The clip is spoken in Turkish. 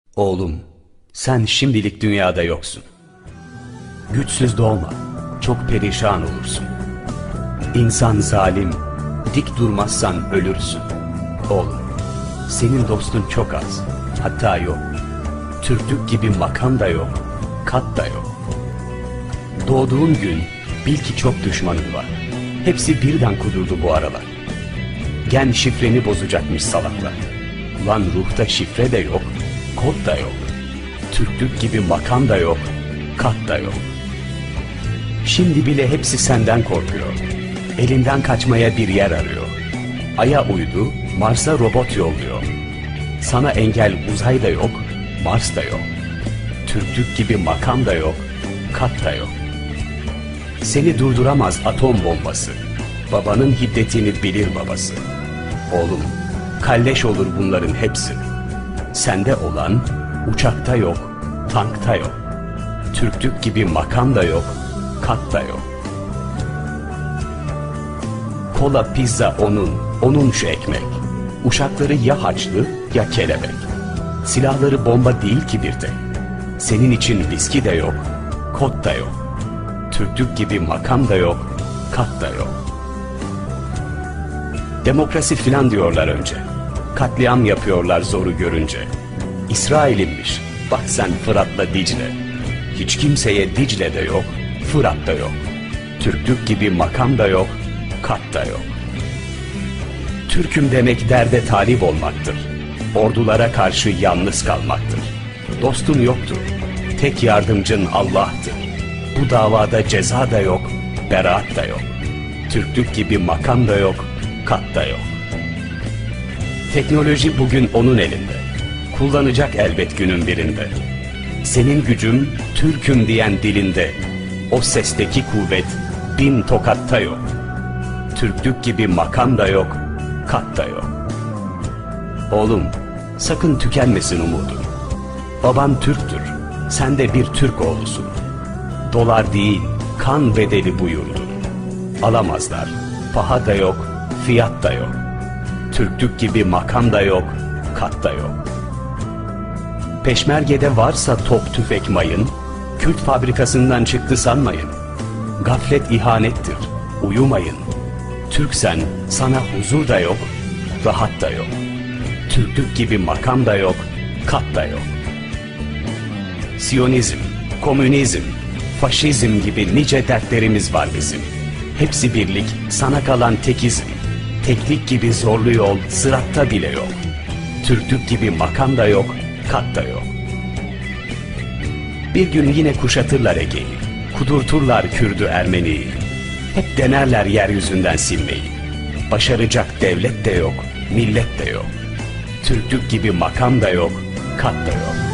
Oğlum, sen şimdilik dünyada yoksun. Güçsüz doğma, çok perişan olursun. İnsan zalim, dik durmazsan ölürsün. Oğlum, senin dostun çok az, hatta yok. Türklük gibi makam da yok, kat da yok. Doğduğun gün bil ki çok düşmanın var. Hepsi birden kudurdu bu aralar. Gen şifreni bozacakmış salaklar. Lan ruhta şifre de yok, kod da yok. Türklük gibi makam da yok, kat da yok. Şimdi bile hepsi senden korkuyor. Elinden kaçmaya bir yer arıyor. Ay'a uydu, Mars'a robot yolluyor. Sana engel uzay da yok, Mars da yok. Türklük gibi makam da yok, kat da yok. Seni durduramaz atom bombası. Babanın hiddetini bilir babası. Oğlum, kalleş olur bunların hepsi. Sende olan uçakta yok, tankta yok. Türklük gibi makam da yok, kat da yok. Kola pizza onun şu ekmek. Uşakları ya haçlı ya kelebek. Silahları bomba değil ki bir tek. Senin için viski de yok, kod da yok. Türklük gibi makam da yok, kat da yok. Demokrasi filan diyorlar önce. Katliam yapıyorlar zoru görünce. İsrail'inmiş, bak sen Fırat'la Dicle. Hiç kimseye Dicle de yok, Fırat da yok. Türklük gibi makam da yok, kat da yok. Türk'üm demek derde talip olmaktır. Ordulara karşı yalnız kalmaktır. Dostun yoktur, tek yardımcın Allah'tır. Bu davada ceza da yok, beraat da yok. Türklük gibi makam da yok, kat da yok. Teknoloji bugün onun elinde. Kullanacak elbet günün birinde. Senin gücüm Türk'üm diyen dilinde. O sesteki kuvvet bin tokatta yok. Türklük gibi makam da yok, kat da yok. Oğlum, sakın tükenmesin umudun. Baban Türktür, sen de bir Türk oğlusun. Dolar değil, kan bedeli buyurdu. Alamazlar, paha da yok, fiyat da yok. Türklük gibi makam da yok, kat da yok. Peşmergede varsa top tüfek mayın, kült fabrikasından çıktı sanmayın. Gaflet ihanettir, uyumayın. Türksen sana huzur da yok, rahat da yok. Türklük gibi makam da yok, kat da yok. Siyonizm, komünizm, faşizm gibi nice dertlerimiz var bizim. Hepsi birlik, sana kalan tekizm. Teklik gibi zorlu yol, sıratta bile yok. Türklük gibi makam da yok, kat da yok. Bir gün yine kuşatırlar Ege'yi, kudurturlar Kürdü Ermeni'yi. Hep denerler yeryüzünden silmeyi. Başaracak devlet de yok, millet de yok. Türklük gibi makam da yok, kat da yok.